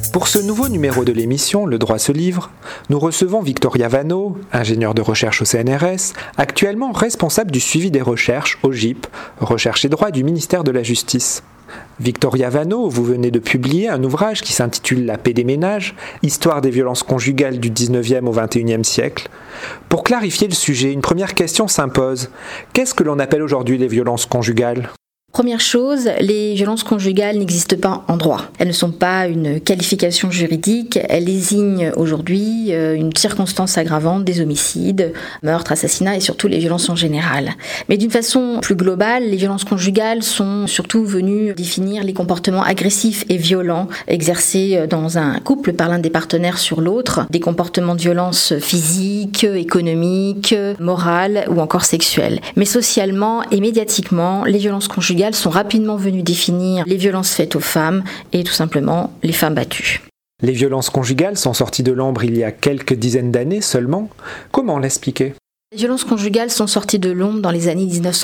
Pour ce nouveau numéro de l'émission Le droit se livre, nous recevons Victoria Vanneau, ingénieure de recherche au CNRS, actuellement responsable du suivi des recherches au GIP, Recherche et droit du ministère de la Justice. Victoria Vanneau, vous venez de publier un ouvrage qui s'intitule La paix des ménages, histoire des violences conjugales du 19e au 21e siècle. Pour clarifier le sujet, une première question s'impose. Qu'est-ce que l'on appelle aujourd'hui les violences conjugales ? Première chose, les violences conjugales n'existent pas en droit. Elles ne sont pas une qualification juridique, elles désignent aujourd'hui une circonstance aggravante des homicides, meurtres, assassinats et surtout les violences en général. Mais d'une façon plus globale, les violences conjugales sont surtout venues définir les comportements agressifs et violents exercés dans un couple par l'un des partenaires sur l'autre, des comportements de violence physique, économique, morale ou encore sexuelle. Mais socialement et médiatiquement, les violences conjugales sont rapidement venus définir les violences faites aux femmes et tout simplement les femmes battues. Les violences conjugales sont sorties de l'ombre il y a quelques dizaines d'années seulement. Comment l'expliquer ? Les violences conjugales sont sorties de l'ombre dans les années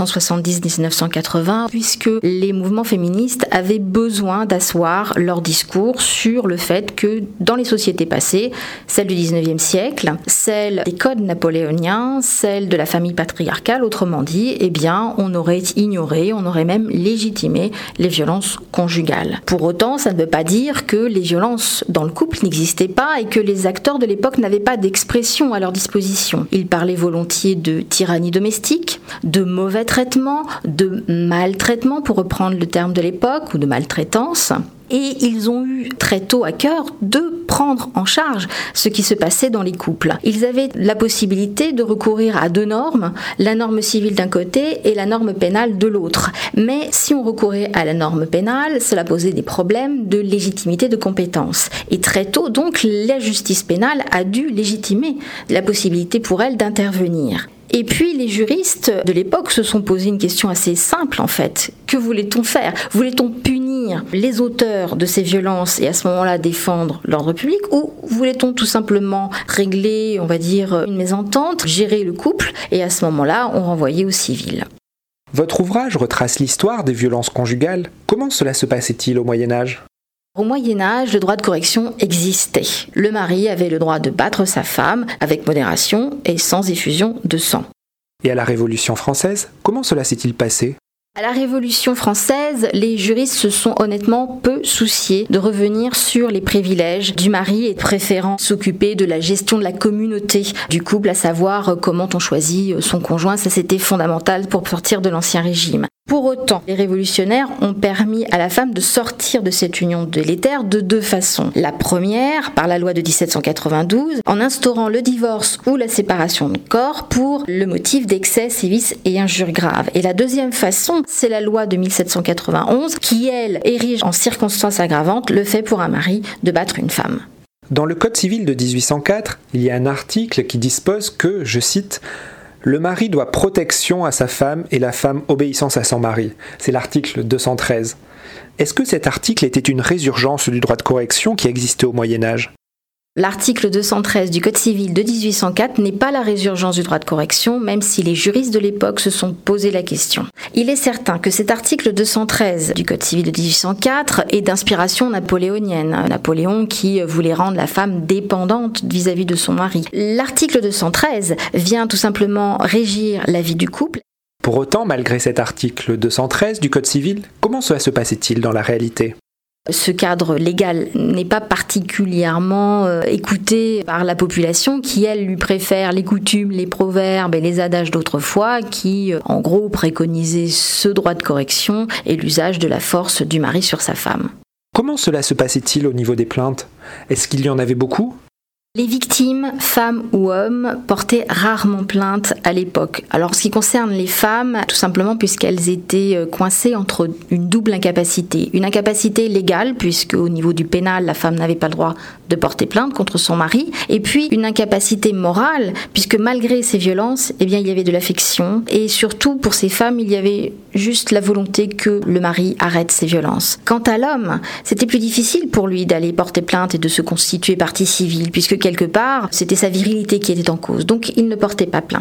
1970-1980 puisque les mouvements féministes avaient besoin d'asseoir leur discours sur le fait que dans les sociétés passées, celles du 19e siècle, celles des codes napoléoniens, celles de la famille patriarcale, autrement dit, on aurait ignoré, on aurait même légitimé les violences conjugales. Pour autant, ça ne veut pas dire que les violences dans le couple n'existaient pas et que les acteurs de l'époque n'avaient pas d'expression à leur disposition. Ils parlaient volontiers de tyrannie domestique, de mauvais traitement, de maltraitement pour reprendre le terme de l'époque, ou de maltraitance. Et ils ont eu très tôt à cœur de prendre en charge ce qui se passait dans les couples. Ils avaient la possibilité de recourir à deux normes, la norme civile d'un côté et la norme pénale de l'autre. Mais si on recourait à la norme pénale, cela posait des problèmes de légitimité de compétence. Et très tôt, donc, la justice pénale a dû légitimer la possibilité pour elle d'intervenir. Et puis les juristes de l'époque se sont posé une question assez simple en fait. Que voulait-on faire ? Voulait-on punir les auteurs de ces violences et à ce moment-là défendre l'ordre public, ou voulait-on tout simplement régler, on va dire, une mésentente, gérer le couple et à ce moment-là on renvoyait au civil ? Votre ouvrage retrace l'histoire des violences conjugales. Comment cela se passait-il au Moyen-Âge ? Au Moyen-Âge, le droit de correction existait. Le mari avait le droit de battre sa femme avec modération et sans effusion de sang. Et à la Révolution française, comment cela s'est-il passé ? À la Révolution française, les juristes se sont honnêtement peu souciés de revenir sur les privilèges du mari et préférant s'occuper de la gestion de la communauté du couple, à savoir comment on choisit son conjoint. Ça, c'était fondamental pour sortir de l'Ancien Régime. Pour autant, les révolutionnaires ont permis à la femme de sortir de cette union délétère de deux façons. La première, par la loi de 1792, en instaurant le divorce ou la séparation de corps pour le motif d'excès, sévices et injures graves. Et la deuxième façon, c'est la loi de 1791 qui, elle, érige en circonstance aggravante le fait pour un mari de battre une femme. Dans le Code civil de 1804, il y a un article qui dispose que, je cite, « Le mari doit protection à sa femme et la femme obéissance à son mari ». C'est l'article 213. Est-ce que cet article était une résurgence du droit de correction qui existait au Moyen-Âge ? L'article 213 du Code civil de 1804 n'est pas la résurgence du droit de correction, même si les juristes de l'époque se sont posé la question. Il est certain que cet article 213 du Code civil de 1804 est d'inspiration napoléonienne. Napoléon qui voulait rendre la femme dépendante vis-à-vis de son mari. L'article 213 vient tout simplement régir la vie du couple. Pour autant, malgré cet article 213 du Code civil, comment cela se passait-il dans la réalité ? Ce cadre légal n'est pas particulièrement écouté par la population qui, elle, lui préfère les coutumes, les proverbes et les adages d'autrefois qui, en gros, préconisaient ce droit de correction et l'usage de la force du mari sur sa femme. Comment cela se passait-il au niveau des plaintes ? Est-ce qu'il y en avait beaucoup ? Les victimes, femmes ou hommes, portaient rarement plainte à l'époque. Alors, en ce qui concerne les femmes, tout simplement puisqu'elles étaient coincées entre une double incapacité. Une incapacité légale, puisque au niveau du pénal, la femme n'avait pas le droit de porter plainte contre son mari. Et puis, une incapacité morale, puisque malgré ces violences, il y avait de l'affection. Et surtout, pour ces femmes, il y avait juste la volonté que le mari arrête ces violences. Quant à l'homme, c'était plus difficile pour lui d'aller porter plainte et de se constituer partie civile, puisque quelque part, c'était sa virilité qui était en cause. Donc, il ne portait pas plainte.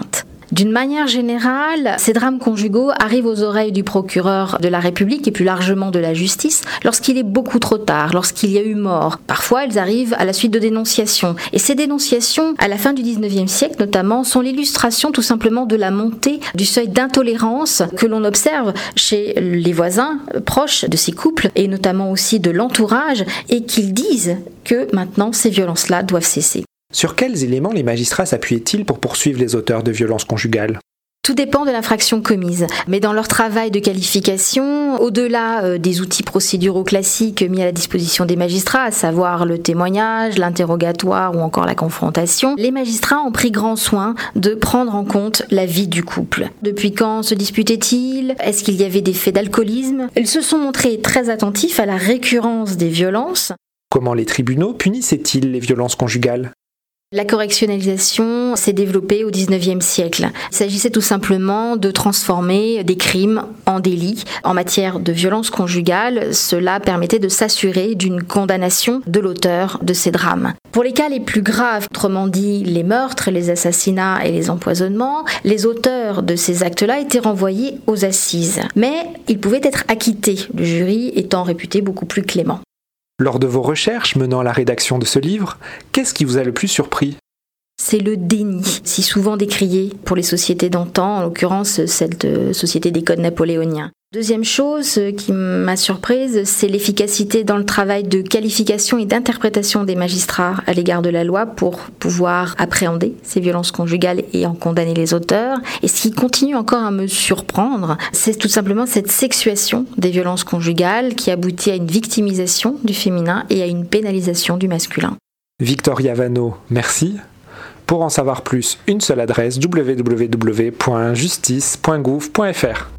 D'une manière générale, ces drames conjugaux arrivent aux oreilles du procureur de la République et plus largement de la justice lorsqu'il est beaucoup trop tard, lorsqu'il y a eu mort. Parfois, elles arrivent à la suite de dénonciations. Et ces dénonciations, à la fin du 19e siècle notamment, sont l'illustration tout simplement de la montée du seuil d'intolérance que l'on observe chez les voisins proches de ces couples et notamment aussi de l'entourage et qu'ils disent que maintenant ces violences-là doivent cesser. Sur quels éléments les magistrats s'appuyaient-ils pour poursuivre les auteurs de violences conjugales ? Tout dépend de l'infraction commise, mais dans leur travail de qualification, au-delà des outils procéduraux classiques mis à la disposition des magistrats, à savoir le témoignage, l'interrogatoire ou encore la confrontation, les magistrats ont pris grand soin de prendre en compte la vie du couple. Depuis quand se disputaient-ils ? Est-ce qu'il y avait des faits d'alcoolisme ? Ils se sont montrés très attentifs à la récurrence des violences. Comment les tribunaux punissaient-ils les violences conjugales ? La correctionnalisation s'est développée au XIXe siècle. Il s'agissait tout simplement de transformer des crimes en délits. En matière de violence conjugale, cela permettait de s'assurer d'une condamnation de l'auteur de ces drames. Pour les cas les plus graves, autrement dit les meurtres, les assassinats et les empoisonnements, les auteurs de ces actes-là étaient renvoyés aux assises. Mais ils pouvaient être acquittés, le jury étant réputé beaucoup plus clément. Lors de vos recherches menant à la rédaction de ce livre, qu'est-ce qui vous a le plus surpris ? C'est le déni, si souvent décrié pour les sociétés d'antan, en l'occurrence celle de société des codes napoléoniens. Deuxième chose qui m'a surprise, c'est l'efficacité dans le travail de qualification et d'interprétation des magistrats à l'égard de la loi pour pouvoir appréhender ces violences conjugales et en condamner les auteurs. Et ce qui continue encore à me surprendre, c'est tout simplement cette sexuation des violences conjugales qui aboutit à une victimisation du féminin et à une pénalisation du masculin. Victoria Vanneau, merci. Pour en savoir plus, une seule adresse, www.justice.gouv.fr.